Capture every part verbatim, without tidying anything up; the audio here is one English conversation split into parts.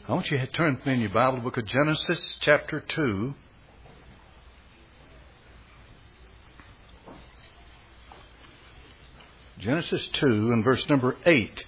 I want you to turn with me in your Bible to the book of Genesis, chapter two. Genesis two and verse number eight.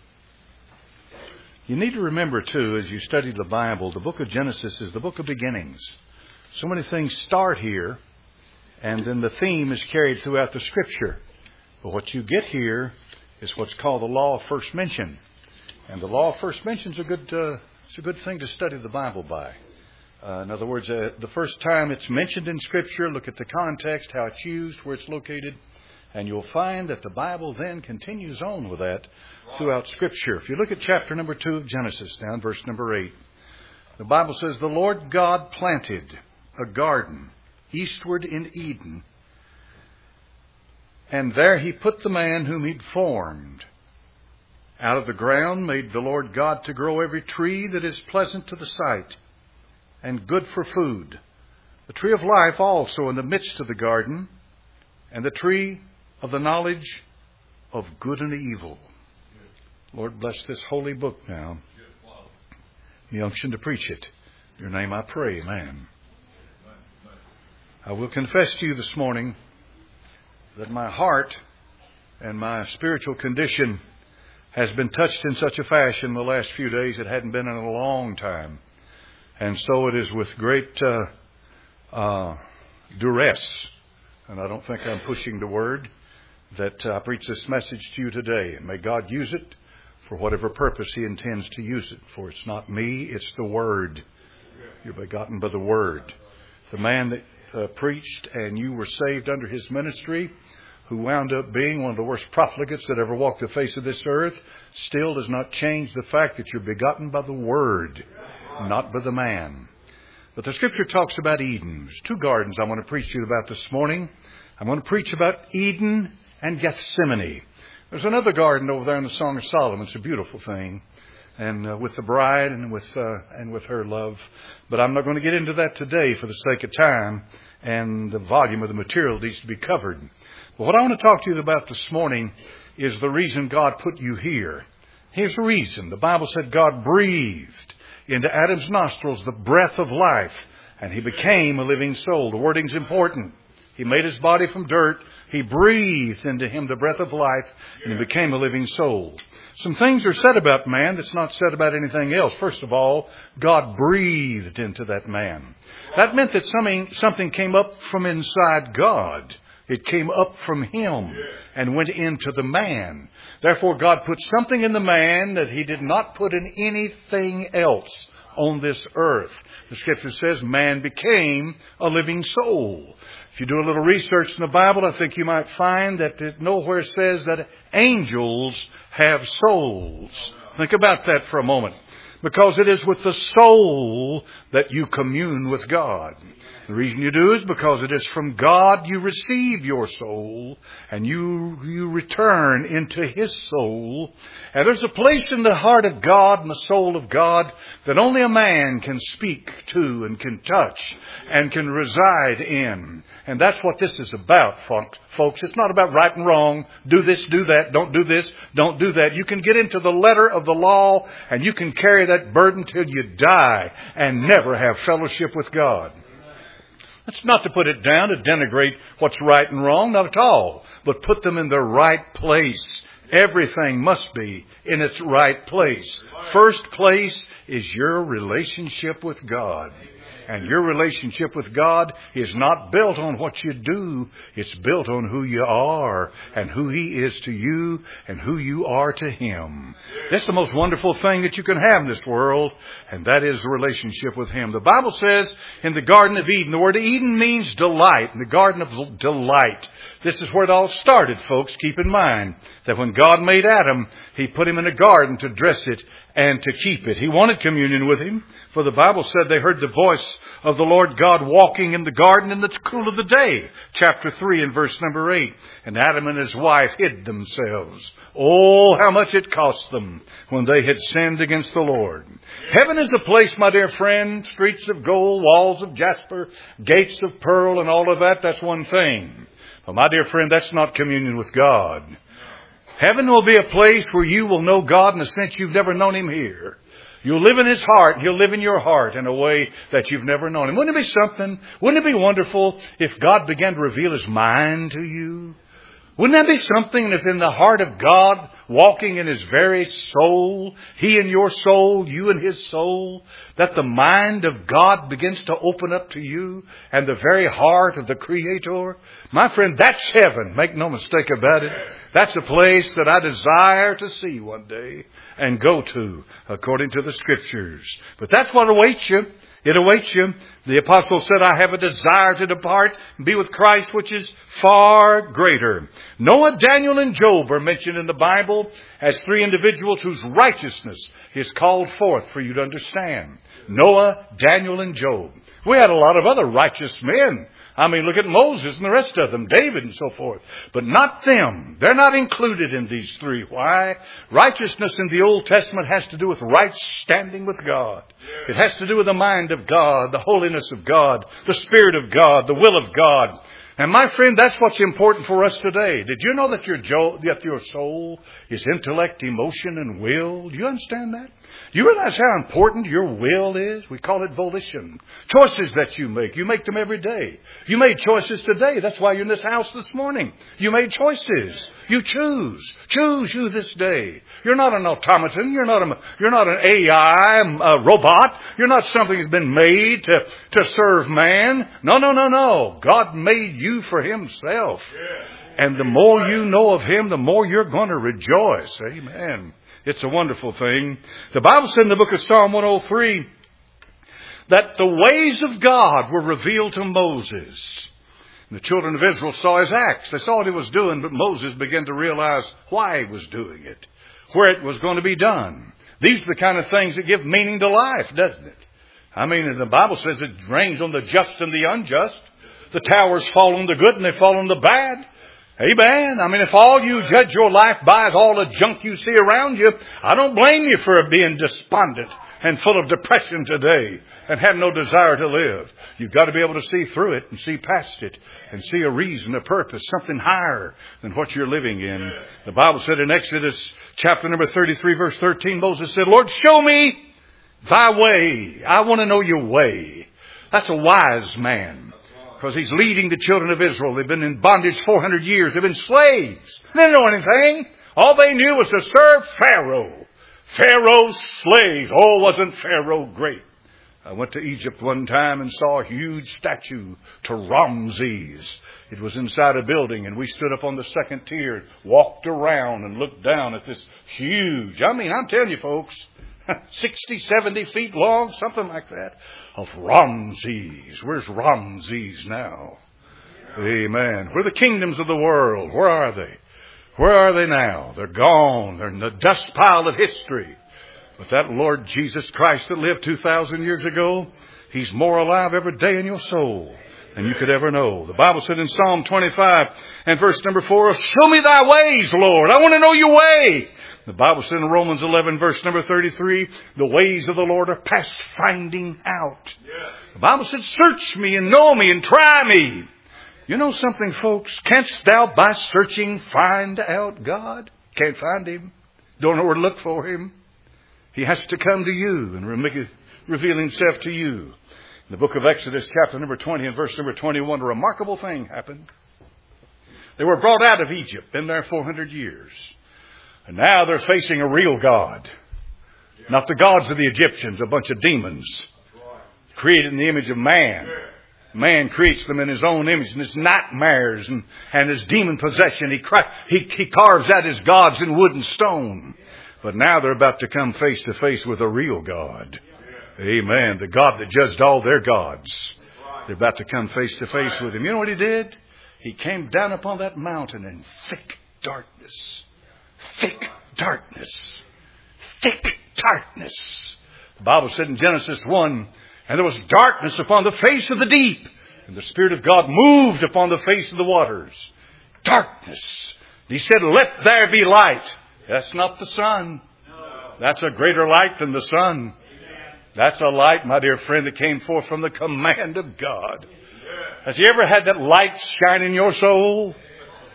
You need to remember, too, as you study the Bible, the book of Genesis is the book of beginnings. So many things start here, and then the theme is carried throughout the Scripture. But what you get here is what's called the law of first mention. And the law of first mention is a good, uh, it's a good thing to study the Bible by. Uh, in other words, uh, the first time it's mentioned in Scripture, look at the context, how it's used, where it's located. And you'll find that the Bible then continues on with that throughout Scripture. If you look at chapter number two of Genesis, down verse number eight, the Bible says, "The Lord God planted a garden eastward in Eden, and there he put the man whom he'd formed. Out of the ground made the Lord God to grow every tree that is pleasant to the sight and good for food, the tree of life also in the midst of the garden, and the tree of the knowledge of good and evil." Lord, bless this holy book now. The unction to preach it. In your name I pray, amen. I will confess to you this morning that my heart and my spiritual condition has been touched in such a fashion the last few days it hadn't been in a long time. And so it is with great uh, uh, duress, and I don't think I'm pushing the word, that I preach this message to you today. And may God use it for whatever purpose He intends to use it. For it's not me, it's the Word. You're begotten by the Word. The man that uh, preached and you were saved under his ministry, who wound up being one of the worst profligates that ever walked the face of this earth, still does not change the fact that you're begotten by the Word, not by the man. But the Scripture talks about Eden. There's two gardens I want to preach to you about this morning. I'm going to preach about Eden and Gethsemane. There's another garden over there in the Song of Solomon. It's a beautiful thing, and uh, with the bride and with uh, and with her love. But I'm not going to get into that today for the sake of time and the volume of the material needs to be covered. But what I want to talk to you about this morning is the reason God put you here. Here's the reason. The Bible said God breathed into Adam's nostrils the breath of life, and he became a living soul. The wording's important. He made his body from dirt. He breathed into him the breath of life, and he became a living soul. Some things are said about man that's not said about anything else. First of all, God breathed into that man. That meant that something, something came up from inside God. It came up from Him and went into the man. Therefore, God put something in the man that He did not put in anything else on this earth. The Scripture says man became a living soul. If you do a little research in the Bible, I think you might find that it nowhere says that angels have souls. Think about that for a moment. Because it is with the soul that you commune with God. The reason you do is because it is from God you receive your soul, and you you return into His soul. And there's a place in the heart of God and the soul of God that only a man can speak to and can touch and can reside in. And that's what this is about, folks. It's not about right and wrong. Do this, do that. Don't do this, don't do that. You can get into the letter of the law and you can carry that burden till you die and never have fellowship with God. That's not to put it down, to denigrate what's right and wrong, not at all. But put them in their right place. Everything must be in its right place. First place is your relationship with God. And your relationship with God is not built on what you do. It's built on who you are and who He is to you and who you are to Him. That's the most wonderful thing that you can have in this world, and that is the relationship with Him. The Bible says in the Garden of Eden, the word Eden means delight, in the Garden of Delight. This is where it all started, folks. Keep in mind that when God made Adam, He put him in a garden to dress it and to keep it. He wanted communion with Him, for the Bible said they heard the voice of the Lord God walking in the garden in the cool of the day. Chapter three and verse number eight. And Adam and his wife hid themselves. Oh, how much it cost them when they had sinned against the Lord. Heaven is a place, my dear friend, streets of gold, walls of jasper, gates of pearl, and all of that. That's one thing. But my dear friend, that's not communion with God. Heaven will be a place where you will know God in a sense you've never known Him here. You'll live in His heart. He'll live in your heart in a way that you've never known Him. Wouldn't it be something? Wouldn't it be wonderful if God began to reveal His mind to you? Wouldn't that be something if in the heart of God, walking in His very soul, He in your soul, you in His soul, that the mind of God begins to open up to you and the very heart of the Creator? My friend, that's heaven. Make no mistake about it. That's a place that I desire to see one day and go to according to the Scriptures. But that's what awaits you. It awaits you. The apostle said, I have a desire to depart and be with Christ, which is far greater. Noah, Daniel, and Job are mentioned in the Bible as three individuals whose righteousness is called forth for you to understand. Noah, Daniel, and Job. We had a lot of other righteous men. I mean, look at Moses and the rest of them, David and so forth. But not them. They're not included in these three. Why? Righteousness in the Old Testament has to do with right standing with God. It has to do with the mind of God, the holiness of God, the Spirit of God, the will of God. And my friend, that's what's important for us today. Did you know that your, jo- that your soul is intellect, emotion, and will? Do you understand that? Do you realize how important your will is? We call it volition. Choices that you make. You make them every day. You made choices today. That's why you're in this house this morning. You made choices. You choose. Choose you this day. You're not an automaton. You're not a, you're not an A I a robot. You're not something that's been made to, to serve man. No, no, no, no. God made you for Himself. And the more you know of Him, the more you're going to rejoice. Amen. It's a wonderful thing. The Bible said in the book of Psalm one oh three that the ways of God were revealed to Moses. And the children of Israel saw his acts. They saw what he was doing, but Moses began to realize why he was doing it, where it was going to be done. These are the kind of things that give meaning to life, doesn't it? I mean, the Bible says it rains on the just and the unjust. The towers fall on the good and they fall on the bad. Amen. I mean, if all you judge your life by is all the junk you see around you, I don't blame you for being despondent and full of depression today and have no desire to live. You've got to be able to see through it and see past it and see a reason, a purpose, something higher than what you're living in. The Bible said in Exodus chapter number thirty-three, verse thirteen, Moses said, Lord, show me thy way. I want to know your way. That's a wise man. Because he's leading the children of Israel. They've been in bondage four hundred years. They've been slaves. They didn't know anything. All they knew was to serve Pharaoh. Pharaoh's slaves. Oh, wasn't Pharaoh great? I went to Egypt one time and saw a huge statue to Ramses. It was inside a building, and we stood up on the second tier, walked around and looked down at this huge, I mean, I'm telling you folks, sixty, seventy feet long, something like that, of Ramses. Where's Ramses now? Amen. Where are the kingdoms of the world? Where are they? Where are they now? They're gone. They're in the dust pile of history. But that Lord Jesus Christ that lived two thousand years ago, He's more alive every day in your soul than you could ever know. The Bible said in Psalm twenty-five and verse number four, show me thy ways, Lord. I want to know your way. The Bible said in Romans eleven, verse number thirty-three, the ways of the Lord are past finding out. Yeah. The Bible said, search me and know me and try me. You know something, folks? Canst thou by searching find out God? Can't find Him. Don't know where to look for Him. He has to come to you and re- reveal Himself to you. In the book of Exodus, chapter number twenty and verse number twenty-one, a remarkable thing happened. They were brought out of Egypt, been there four hundred years. And now they're facing a real God. Not the gods of the Egyptians, a bunch of demons created in the image of man. Man creates them in his own image, and his nightmares and, and his demon possession. He, he, he carves out his gods in wood and stone. But now they're about to come face to face with a real God. Amen. The God that judged all their gods. They're about to come face to face with Him. You know what He did? He came down upon that mountain in thick darkness. Thick darkness. Thick darkness. The Bible said in Genesis one, and there was darkness upon the face of the deep, and the Spirit of God moved upon the face of the waters. Darkness. He said, let there be light. That's not the sun. That's a greater light than the sun. That's a light, my dear friend, that came forth from the command of God. Has you ever had that light shine in your soul?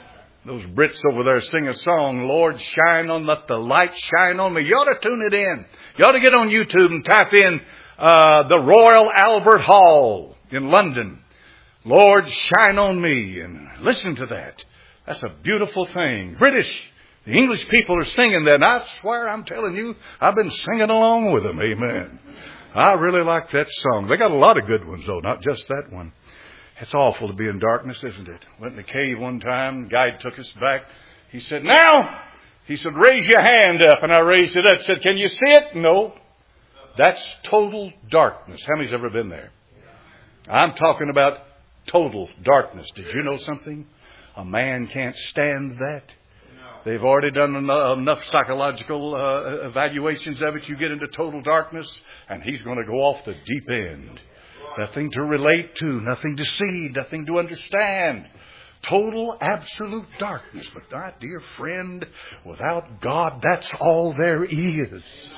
Those Brits over there sing a song, Lord, shine on, let the light shine on me. You ought to tune it in. You ought to get on YouTube and type in uh, the Royal Albert Hall in London. Lord, shine on me. And listen to that. That's a beautiful thing. British, the English people are singing that. And I swear, I'm telling you, I've been singing along with them. Amen. I really like that song. They got a lot of good ones, though, not just that one. It's awful to be in darkness, isn't it? Went in the cave one time. Guide took us back. He said, now, he said, raise your hand up. And I raised it up. Said, can you see it? No. That's total darkness. How many's ever been there? I'm talking about total darkness. Did you know something? A man can't stand that. They've already done enough psychological uh, evaluations of it. You get into total darkness, and he's going to go off the deep end. Nothing to relate to, nothing to see, nothing to understand. Total, absolute darkness. But my dear friend, without God, that's all there is.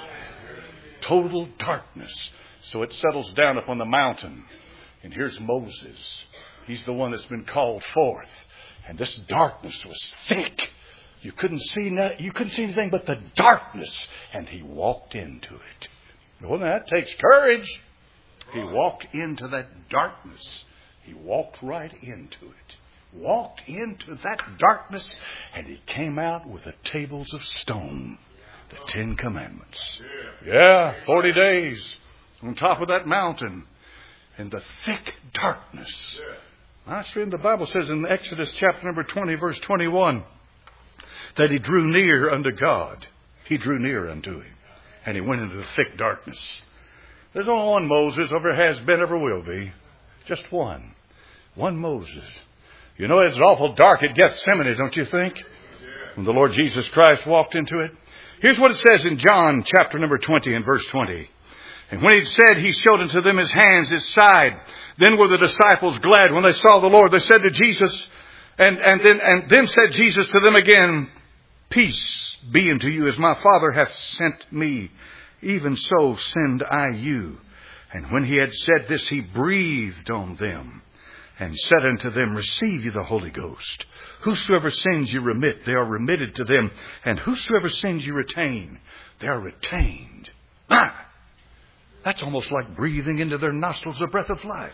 Total darkness. So it settles down upon the mountain. And here's Moses. He's the one that's been called forth. And this darkness was thick. You couldn't see no, you couldn't see anything but the darkness. And he walked into it. Well, that takes courage. He walked into that darkness. He walked right into it. Walked into that darkness, and he came out with the tables of stone. The Ten Commandments. Yeah, forty days on top of that mountain in the thick darkness. My friend, the Bible says in Exodus chapter number twenty, verse twenty-one, that he drew near unto God. He drew near unto him, and he went into the thick darkness. There's only one Moses, ever has been, ever will be. Just one. One Moses. You know, it's awful dark at Gethsemane, don't you think? When the Lord Jesus Christ walked into it. Here's what it says in John chapter number twenty and verse twenty. And when he said, he showed unto them his hands, his side. Then were the disciples glad when they saw the Lord. They said to Jesus, and, and then and then said Jesus to them again, peace be unto you, as my Father hath sent me. Even so send I you. And when he had said this, he breathed on them and said unto them, receive ye the Holy Ghost. Whosoever sins you remit, they are remitted to them. And whosoever sins you retain, they are retained. Ah, that's almost like breathing into their nostrils the breath of life.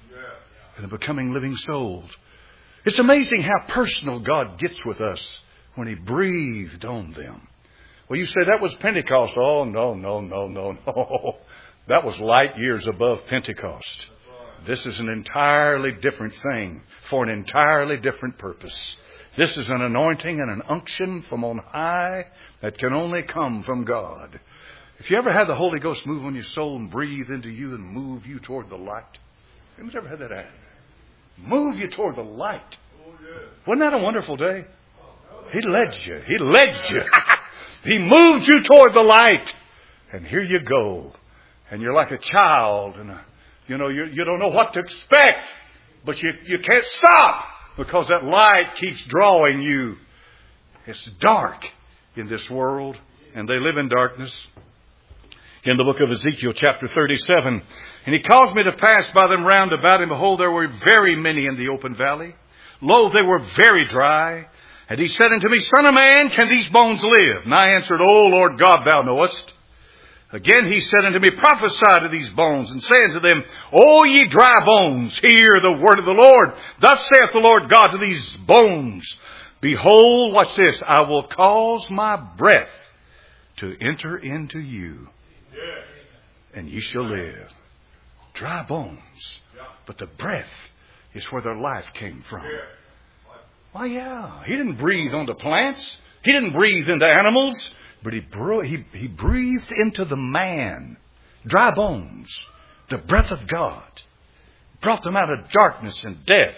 And becoming living souls. It's amazing how personal God gets with us when he breathed on them. Well, you say that was Pentecost. Oh, no, no, no, no, no. That was light years above Pentecost. This is an entirely different thing for an entirely different purpose. This is an anointing and an unction from on high that can only come from God. If you ever had the Holy Ghost move on your soul and breathe into you and move you toward the light. Who's ever had that happen? Move you toward the light. Wasn't that a wonderful day? He led you. He led you. He moved you toward the light. And here you go. And you're like a child. And, a, you know, you, you don't know what to expect. But you, you can't stop. Because that light keeps drawing you. It's dark in this world. And they live in darkness. In the book of Ezekiel chapter thirty-seven. And he caused me to pass by them round about. And behold, there were very many in the open valley. Lo, they were very dry. And he said unto me, Son of man, can these bones live? And I answered, O Lord God, thou knowest. Again he said unto me, prophesy to these bones, and say unto them, O ye dry bones, hear the word of the Lord. Thus saith the Lord God to these bones, behold, watch this, I will cause my breath to enter into you, and ye shall live. Dry bones. But the breath is where their life came from. Why, yeah. He didn't breathe onto plants. He didn't breathe into animals. But he, bro- he, he breathed into the man. Dry bones. The breath of God. Brought them out of darkness and death.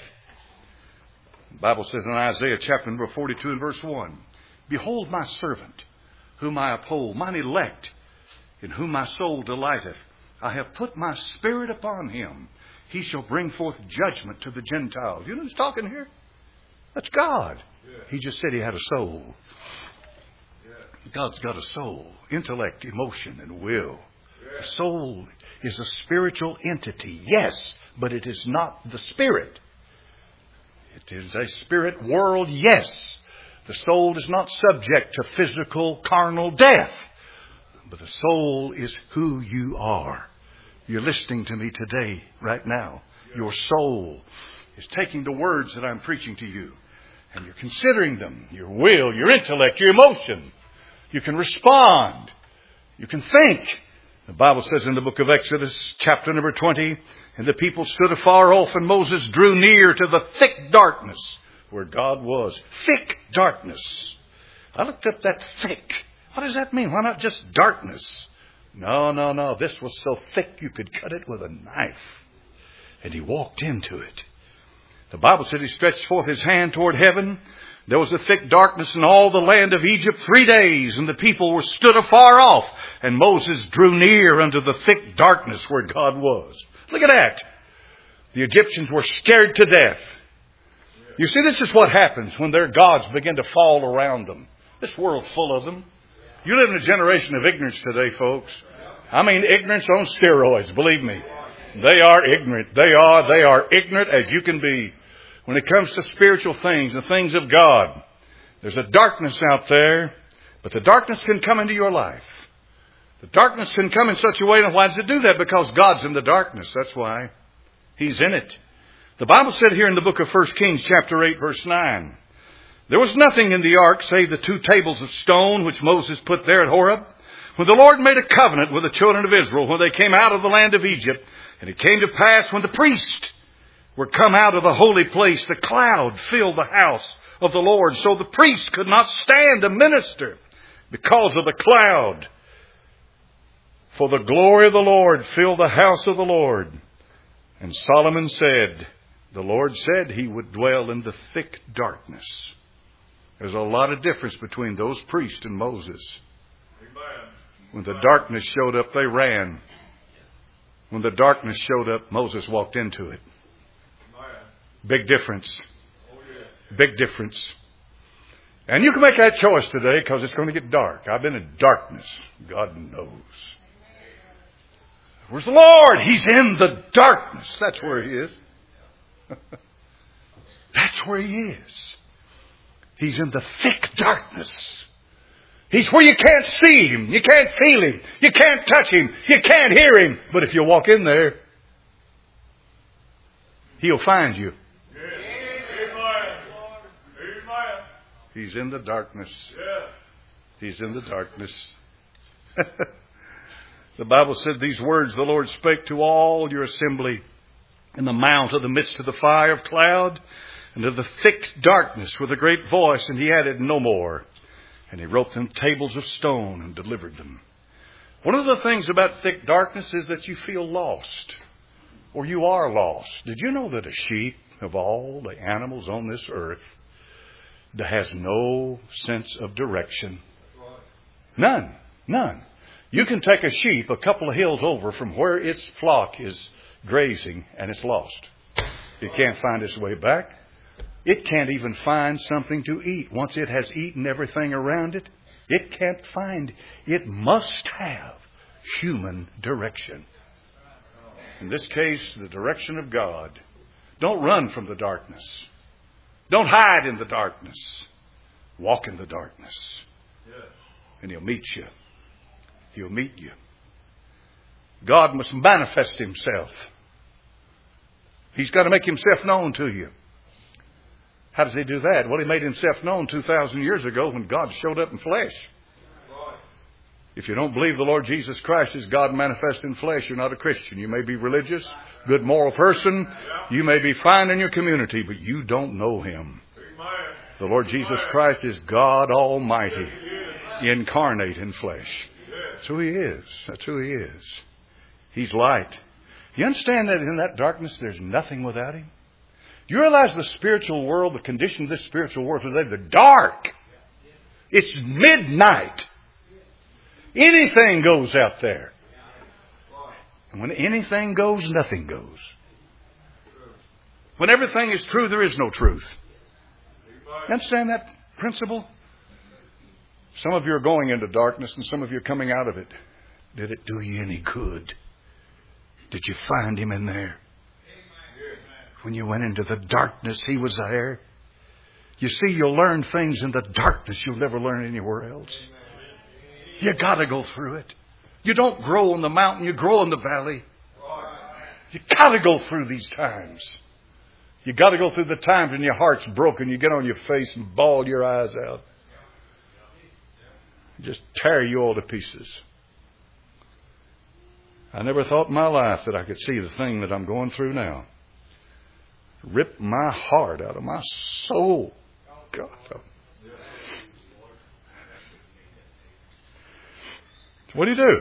The Bible says in Isaiah chapter number forty-two and verse one. Behold my servant, whom I uphold, mine elect, in whom my soul delighteth. I have put my spirit upon him. He shall bring forth judgment to the Gentiles. You know who's talking here? That's God. Yeah. He just said he had a soul. Yeah. God's got a soul, intellect, emotion, and will. Yeah. The soul is a spiritual entity, yes, but it is not the spirit. It is a spirit world, yes, The soul is not subject to physical, carnal death. But the soul is who you are. You're listening to me today, right now. Your soul is taking the words that I'm preaching to you, and you're considering them. Your will, your intellect, your emotion. You can respond. You can think. The Bible says in the book of Exodus, chapter number twenty, and the people stood afar off, and Moses drew near to the thick darkness where God was. Thick darkness. I looked up that thick. What does that mean? Why not just darkness? No, no, no. This was so thick you could cut it with a knife. And he walked into it. The Bible said he stretched forth his hand toward heaven. There was a thick darkness in all the land of Egypt three days, and the people were stood afar off. And Moses drew near unto the thick darkness where God was. Look at that. The Egyptians were scared to death. You see, this is what happens when their gods begin to fall around them. This world's full of them. You live in a generation of ignorance today, folks. I mean ignorance on steroids, believe me. They are ignorant. They are, they are ignorant as you can be. When it comes to spiritual things, the things of God, there's a darkness out there, but the darkness can come into your life. The darkness can come in such a way, and why does it do that? Because God's in the darkness. That's why. He's in it. The Bible said here in the book of First Kings, chapter eight, verse nine, there was nothing in the ark save the two tables of stone which Moses put there at Horeb. When the Lord made a covenant with the children of Israel when they came out of the land of Egypt, and it came to pass when the priests were come out of the holy place, the cloud filled the house of the Lord, so the priest could not stand to minister because of the cloud. For the glory of the Lord filled the house of the Lord. And Solomon said, the Lord said he would dwell in the thick darkness. There's a lot of difference between those priests and Moses. Amen. When the darkness showed up, they ran. When the darkness showed up, Moses walked into it. Amen. Big difference. Oh, yes. Big difference. And you can make that choice today because it's going to get dark. I've been in darkness. God knows. Where's the Lord? He's in the darkness. That's where He is. That's where He is. He's in the thick darkness. He's where you can't see Him. You can't feel Him. You can't touch Him. You can't hear Him. But if you walk in there, He'll find you. He's in the darkness. He's in the darkness. The Bible said these words the Lord spake to all your assembly in the mount of the midst of the fire of cloud and of the thick darkness with a great voice, and He added no more. And He wrote them tables of stone and delivered them. One of the things about thick darkness is that you feel lost, or you are lost. Did you know that a sheep, of all the animals on this earth, that has no sense of direction? None. None. You can take a sheep a couple of hills over from where its flock is grazing, and it's lost. It can't find its way back. It can't even find something to eat. Once it has eaten everything around it, it can't find. It must have human direction. In this case, the direction of God. Don't run from the darkness. Don't hide in the darkness. Walk in the darkness. And He'll meet you. He'll meet you. God must manifest Himself. He's got to make Himself known to you. How does He do that? Well, He made Himself known two thousand years ago when God showed up in flesh. If you don't believe the Lord Jesus Christ is God manifest in flesh, you're not a Christian. You may be religious, good moral person. You may be fine in your community, but you don't know Him. The Lord Jesus Christ is God Almighty, incarnate in flesh. That's who He is. That's who He is. He's light. You understand that in that darkness there's nothing without Him? Do you realize the spiritual world, the condition of this spiritual world today, the dark? It's midnight. Anything goes out there. And when anything goes, nothing goes. When everything is true, there is no truth. You understand that principle? Some of you are going into darkness and some of you are coming out of it. Did it do you any good? Did you find Him in there? When you went into the darkness, He was there. You see, you'll learn things in the darkness you'll never learn anywhere else. You got to go through it. You don't grow on the mountain, you grow in the valley. You got to go through these times. You got to go through the times when your heart's broken. You get on your face and bawl your eyes out. Just tear you all to pieces. I never thought in my life that I could see the thing that I'm going through now. Rip my heart out of my soul. God. What do you do?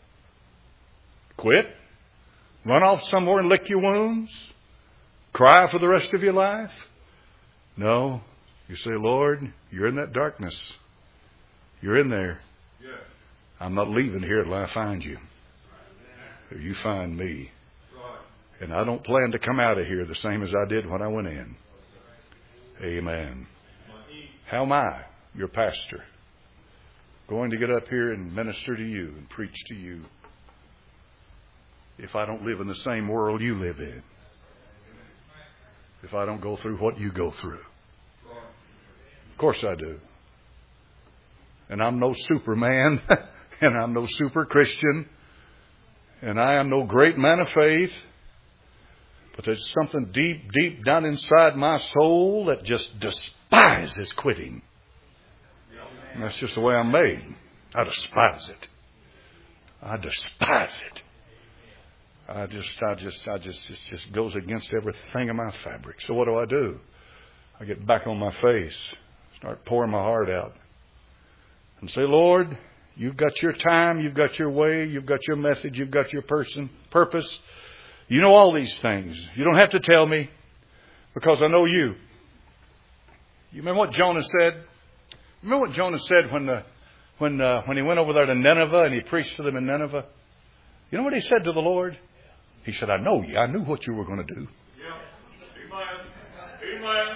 Quit? Run off somewhere and lick your wounds? Cry for the rest of your life? No. You say, Lord, you're in that darkness. You're in there. I'm not leaving here till I find you. You find me. And I don't plan to come out of here the same as I did when I went in. Amen. How am I, your pastor, going to get up here and minister to you and preach to you if I don't live in the same world you live in? If I don't go through what you go through? Of course I do. And I'm no Superman, and I'm no super Christian, and I am no great man of faith. But there's something deep, deep down inside my soul that just despises quitting. And that's just the way I'm made. I despise it. I despise it. I just, I just, I just, it just goes against everything in my fabric. So what do I do? I get back on my face, start pouring my heart out, and say, Lord, you've got your time, you've got your way, you've got your message, you've got your person, purpose. You know all these things. You don't have to tell me because I know you. You remember what Jonah said? Remember what Jonah said when the, when uh, when he went over there to Nineveh and he preached to them in Nineveh? You know what he said to the Lord? He said, I know you. I knew what you were going to do. Yeah. Amen. Amen.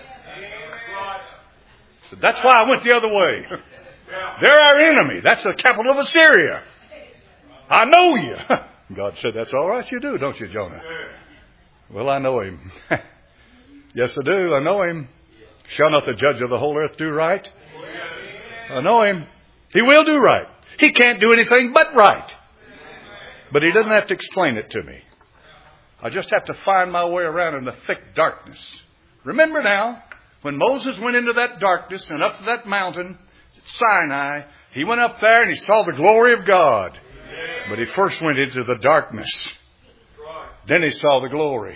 So that's why I went the other way. Yeah. They're our enemy. That's the capital of Assyria. I know you. God said, that's all right you do, don't you, Jonah? Well, I know him. Yes, I do. I know him. Shall not the judge of the whole earth do right? I know him. He will do right. He can't do anything but right. But he doesn't have to explain it to me. I just have to find my way around in the thick darkness. Remember now, when Moses went into that darkness and up to that mountain at Sinai, he went up there and he saw the glory of God. But he first went into the darkness. Then he saw the glory.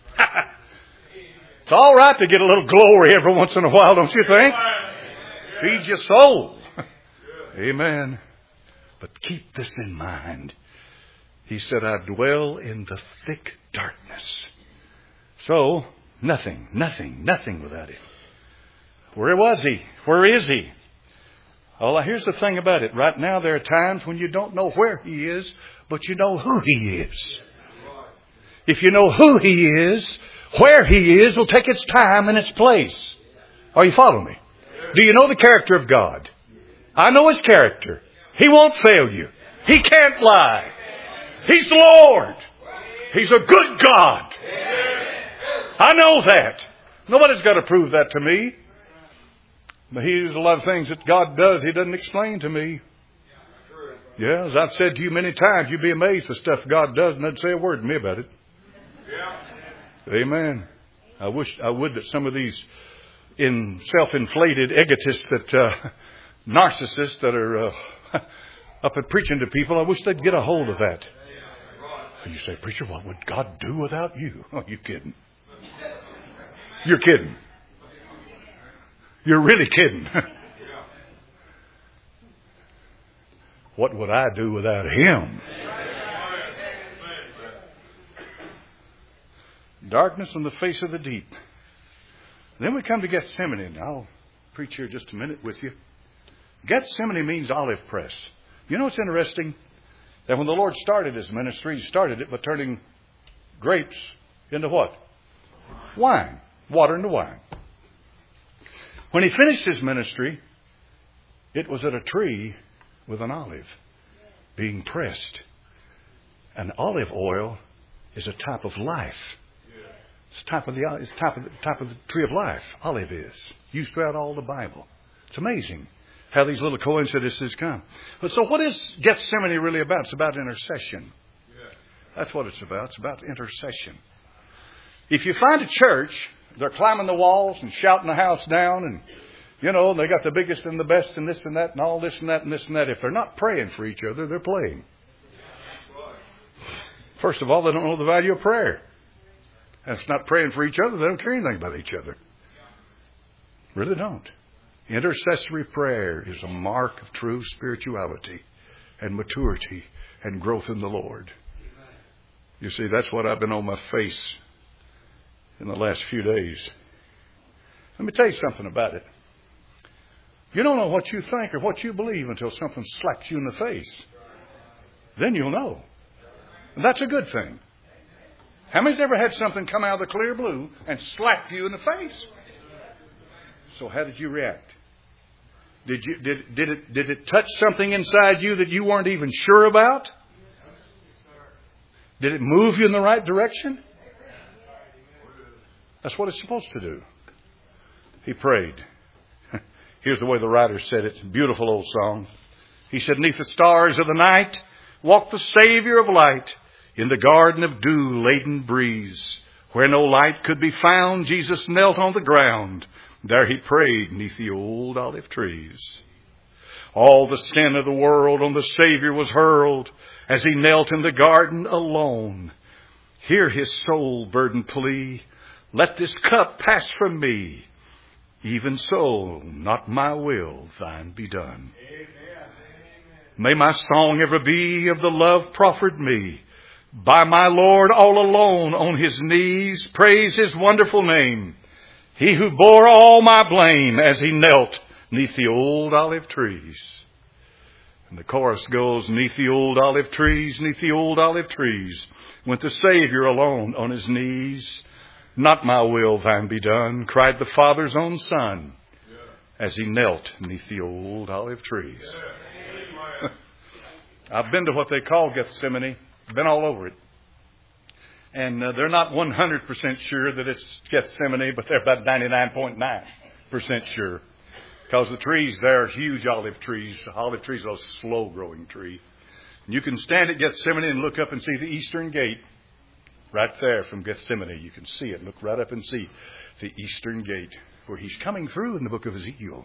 It's all right to get a little glory every once in a while, don't you think? Feed your soul. Amen. But keep this in mind. He said, I dwell in the thick darkness. So, nothing, nothing, nothing without him. Where was he? Where is he? Well, here's the thing about it. Right now, there are times when you don't know where he is, but you know who he is. If you know who he is, where he is will take its time and its place. Are you following me? Do you know the character of God? I know his character. He won't fail you. He can't lie. He's the Lord. He's a good God. I know that. Nobody's got to prove that to me. But here's a lot of things that God does he doesn't explain to me. Yeah, as I've said to you many times, you'd be amazed at the stuff God does and doesn't say a word to me about it. Amen. I wish I would that some of these in self-inflated egotists, that uh, narcissists that are uh, up at preaching to people, I wish they'd get a hold of that. And you say, preacher, what would God do without you? Oh, you kidding? You're kidding. You're really kidding. What would I do without him? Darkness on the face of the deep. Then we come to Gethsemane. I'll preach here just a minute with you. Gethsemane means olive press. You know what's interesting? That when the Lord started his ministry, he started it by turning grapes into what? Wine. Water into wine. When he finished his ministry, it was at a tree with an olive being pressed. And olive oil is a type of life. It's the type of the it's the type of the type of the tree of life. Olive is used throughout all the Bible. It's amazing how these little coincidences come. But so, what is Gethsemane really about? It's about intercession. That's what it's about. It's about intercession. If you find a church, they're climbing the walls and shouting the house down, and you know they got the biggest and the best and this and that and all this and that and this and that. If they're not praying for each other, they're playing. First of all, they don't know the value of prayer. And if it's not praying for each other, they don't care anything about each other. Really don't. Intercessory prayer is a mark of true spirituality and maturity and growth in the Lord. You see, that's what I've been on my face in the last few days. Let me tell you something about it. You don't know what you think or what you believe until something slaps you in the face. Then you'll know. And that's a good thing. How many's ever had something come out of the clear blue and slap you in the face? So how did you react? Did you did did it did it touch something inside you that you weren't even sure about? Did it move you in the right direction? That's what it's supposed to do. He prayed. Here's the way the writer said it. Beautiful old song. He said, "'Neath the stars of the night walked the Savior of light. In the garden of dew-laden breeze, where no light could be found, Jesus knelt on the ground. There he prayed 'neath the old olive trees. All the sin of the world on the Savior was hurled as he knelt in the garden alone. Hear his soul burden plea, let this cup pass from me. Even so, not my will, thine be done. Amen. May my song ever be of the love proffered me. By my Lord all alone on his knees, praise his wonderful name. He who bore all my blame as he knelt 'neath the old olive trees." And the chorus goes, "'Neath the old olive trees, 'neath the old olive trees, went the Savior alone on his knees. Not my will, thine be done, cried the Father's own Son as he knelt 'neath the old olive trees." I've been to what they call Gethsemane. Been all over it. And uh, they're not one hundred percent sure that it's Gethsemane, but they're about ninety-nine point nine percent sure. Because the trees there are huge olive trees. The olive trees are a slow-growing tree. And you can stand at Gethsemane and look up and see the eastern gate. Right there from Gethsemane. You can see it. Look right up and see the eastern gate where he's coming through in the book of Ezekiel.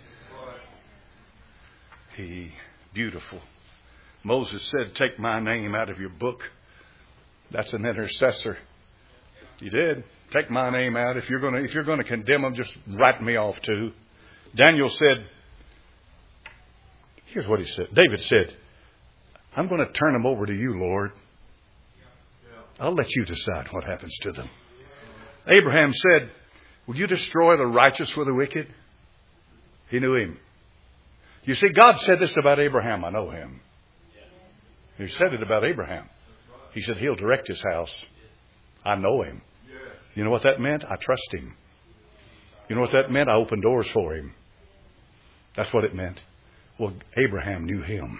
He, beautiful. Moses said, "Take my name out of your book." That's an intercessor. He did. Take my name out. If you're going to, if you're going to condemn them, just write me off too. Daniel said, here's what he said. David said, "I'm going to turn them over to you, Lord. I'll let you decide what happens to them." Abraham said, "Will you destroy the righteous with the wicked?" He knew him. You see, God said this about Abraham. I know him. He said it about Abraham. He said he'll direct his house. I know him. You know what that meant? I trust him. You know what that meant? I opened doors for him. That's what it meant. Well, Abraham knew him.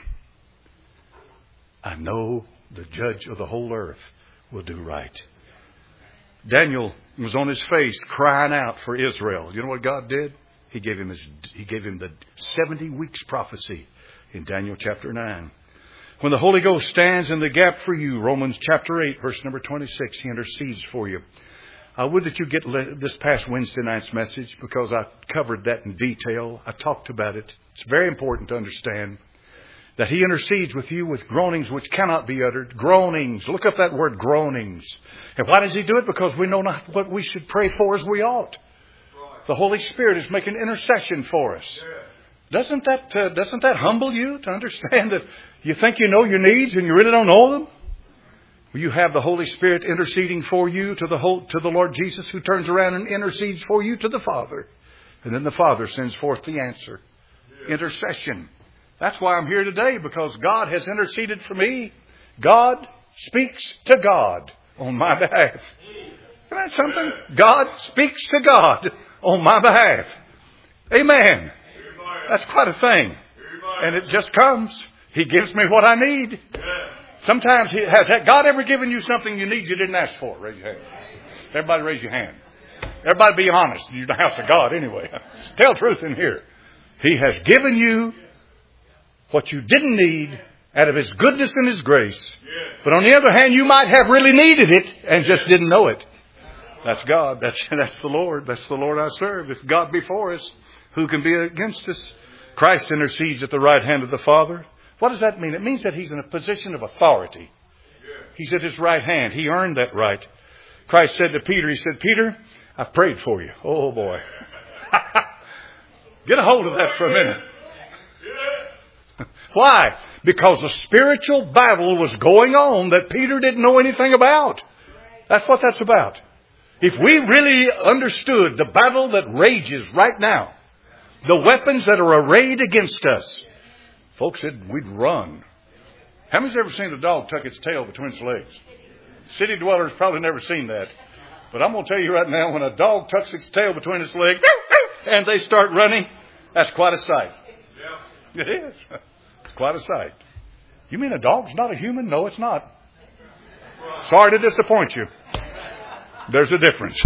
I know the judge of the whole earth will do right. Daniel was on his face crying out for Israel. You know what God did? He gave him his, he gave him the seventy weeks prophecy in Daniel chapter nine. When the Holy Ghost stands in the gap for you, Romans chapter eight, verse number twenty-six, he intercedes for you. I would that you get this past Wednesday night's message because I covered that in detail. I talked about it. It's very important to understand that he intercedes with you with groanings which cannot be uttered. Groanings. Look up that word, groanings. And why does he do it? Because we know not what we should pray for as we ought. The Holy Spirit is making intercession for us. Doesn't that uh, doesn't that humble you to understand that you think you know your needs and you really don't know them? Well, you have the Holy Spirit interceding for you to the whole, to the Lord Jesus, who turns around and intercedes for you to the Father. And then the Father sends forth the answer. Yeah. Intercession. That's why I'm here today, because God has interceded for me. God speaks to God on my behalf. Isn't that something? God speaks to God on my behalf. Amen. That's quite a thing. And it just comes. He gives me what I need. Sometimes he has God ever given you something you need you didn't ask for? Raise your hand. Everybody raise your hand. Everybody be honest. You're the house of God anyway. Tell truth in here. He has given you what you didn't need out of His goodness and His grace. But on the other hand, you might have really needed it and just didn't know it. That's God. That's, that's the Lord. That's the Lord I serve. If God be for us, who can be against us? Christ intercedes at the right hand of the Father. What does that mean? It means that He's in a position of authority. He's at His right hand. He earned that right. Christ said to Peter, He said, Peter, I've prayed for you. Oh boy. Get a hold of that for a minute. Why? Because a spiritual battle was going on that Peter didn't know anything about. That's what that's about. If we really understood the battle that rages right now, the weapons that are arrayed against us, folks, it, we'd run. How many's ever seen a dog tuck its tail between its legs? City dwellers probably never seen that. But I'm going to tell you right now, when a dog tucks its tail between its legs and they start running, that's quite a sight. Yeah. It is. It's quite a sight. You mean a dog's not a human? No, it's not. Sorry to disappoint you. There's a difference.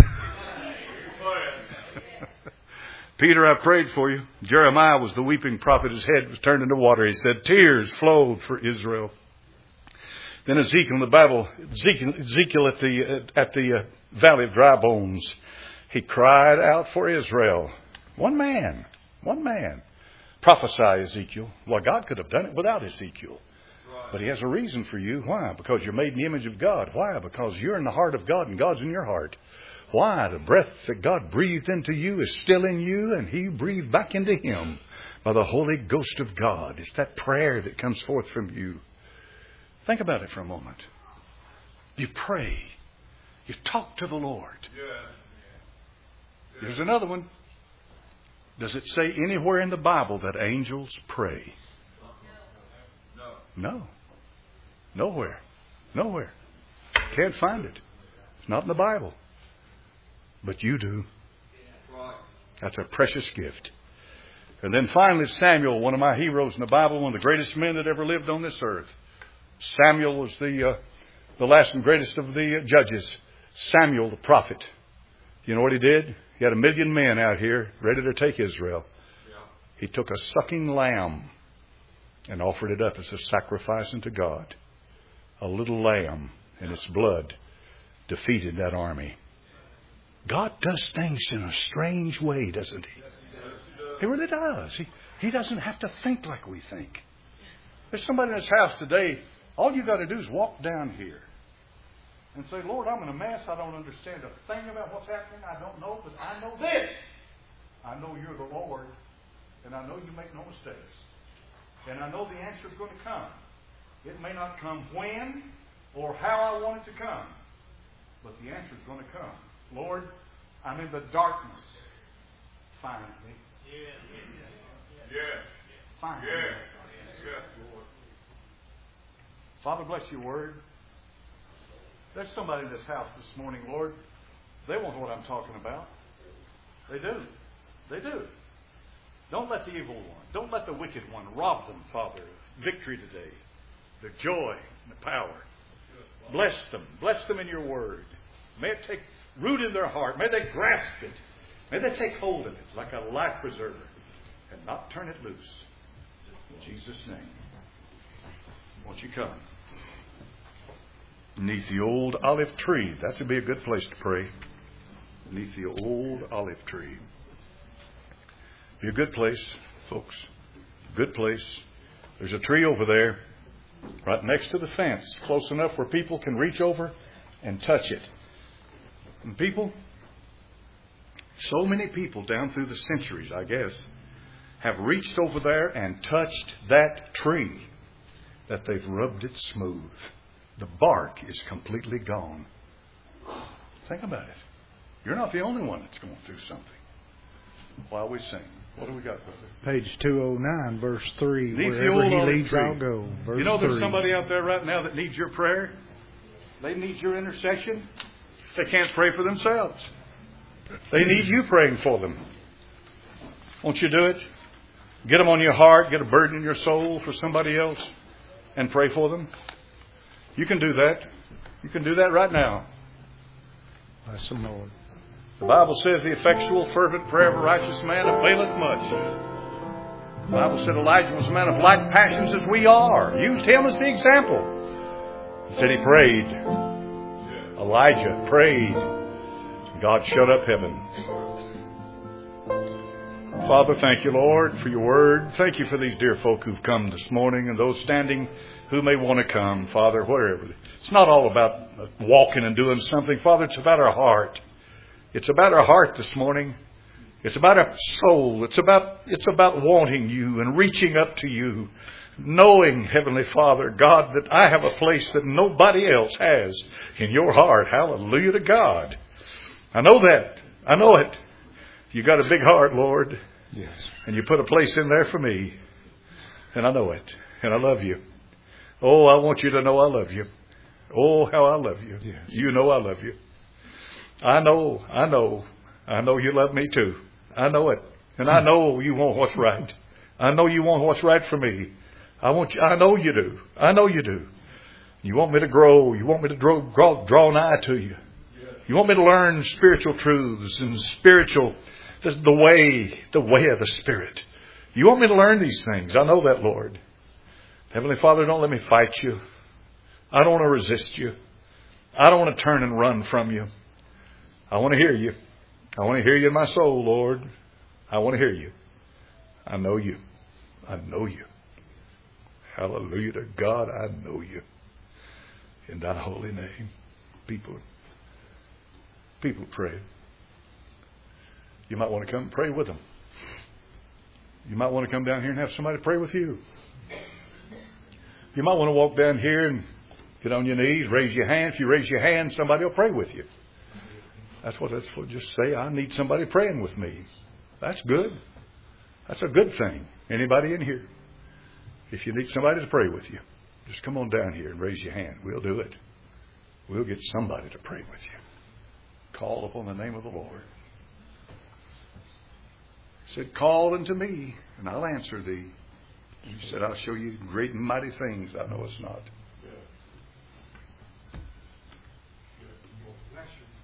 Peter, I prayed for you. Jeremiah was the weeping prophet. His head was turned into water. He said, tears flowed for Israel. Then Ezekiel in the Bible, Ezekiel, Ezekiel at the, at the uh, valley of dry bones, he cried out for Israel. One man, one man. Prophesy, Ezekiel. Well, God could have done it without Ezekiel. But He has a reason for you. Why? Because you're made in the image of God. Why? Because you're in the heart of God and God's in your heart. Why? The breath that God breathed into you is still in you, and He breathed back into Him by the Holy Ghost of God. It's that prayer that comes forth from you. Think about it for a moment. You pray. You talk to the Lord. There's another one. Does it say anywhere in the Bible that angels pray? No. Nowhere. Nowhere. Can't find it. It's not in the Bible. But you do. That's a precious gift. And then finally Samuel, one of my heroes in the Bible, one of the greatest men that ever lived on this earth. Samuel was the uh, the last and greatest of the judges. Samuel the prophet. You know what he did? He had a million men out here ready to take Israel. He took a sucking lamb and offered it up as a sacrifice unto God. A little lamb and its blood defeated that army. God does things in a strange way, doesn't He? He really does. He, he doesn't have to think like we think. There's somebody in this house today, all you got to do is walk down here and say, Lord, I'm in a mess. I don't understand a thing about what's happening. I don't know, but I know this. I know you're the Lord, and I know you make no mistakes. And I know the answer is going to come. It may not come when or how I want it to come, but the answer is going to come. Lord, I'm in the darkness. Find me. Yeah. Yeah. Find yeah. me. Yeah. Lord. Father, bless your word. There's somebody in this house this morning, Lord. They want what I'm talking about. They do. They do. Don't let the evil one, don't let the wicked one rob them, Father, of victory today. Their joy and the power. Bless them. Bless them in your word. May it take root in their heart. May they grasp it. May they take hold of it like a life preserver and not turn it loose. In Jesus' name. Won't you come? Beneath the old olive tree. That would be a good place to pray. Beneath the old olive tree. Be a good place, folks. Good place. There's a tree over there right next to the fence, close enough where people can reach over and touch it. And people, so many people down through the centuries, I guess, have reached over there and touched that tree that they've rubbed it smooth. The bark is completely gone. Think about it. You're not the only one that's going through something. While we sing. What do we got, brother? Page two oh nine, verse three. Neath Wherever He leads, I'll go. Verse you know there's three. somebody out there right now that needs your prayer? They need your intercession. They can't pray for themselves. They need you praying for them. Won't you do it? Get them on your heart. Get a burden in your soul for somebody else and pray for them. You can do that. You can do that right now. Bless Him, Lord. The Bible says the effectual, fervent prayer of a righteous man availeth much. The Bible said Elijah was a man of like passions as we are. Used him as the example. It said he prayed. Elijah prayed. God shut up heaven. Father, thank you, Lord, for your word. Thank you for these dear folk who've come this morning and those standing who may want to come, Father, wherever. It's not all about walking and doing something. Father, it's about our heart. It's about our heart this morning. It's about our soul. It's about, it's about wanting you and reaching up to you. Knowing, Heavenly Father, God, that I have a place that nobody else has in your heart. Hallelujah to God. I know that. I know it. You got a big heart, Lord. Yes. And you put a place in there for me. And I know it. And I love you. Oh, I want you to know I love you. Oh, how I love you. Yes. You know I love you. I know, I know. I know you love me too. I know it. And I know you want what's right. I know you want what's right for me. I want you, I know you do. I know you do. You want me to grow. You want me to draw, draw, draw nigh to you. You want me to learn spiritual truths and spiritual, the, the way, the way of the Spirit. You want me to learn these things. I know that, Lord. Heavenly Father, don't let me fight you. I don't want to resist you. I don't want to turn and run from you. I want to hear you. I want to hear you in my soul, Lord. I want to hear you. I know you. I know you. Hallelujah to God. I know you. In thy holy name. People, people pray. You might want to come and pray with them. You might want to come down here and have somebody pray with you. You might want to walk down here and get on your knees, raise your hand. If you raise your hand, somebody will pray with you. That's what that's for. Just say, I need somebody praying with me. That's good. That's a good thing. Anybody in here? If you need somebody to pray with you, just come on down here and raise your hand. We'll do it. We'll get somebody to pray with you. Call upon the name of the Lord. He said, call unto me, and I'll answer thee. And he said, I'll show you great and mighty things thou knowest not.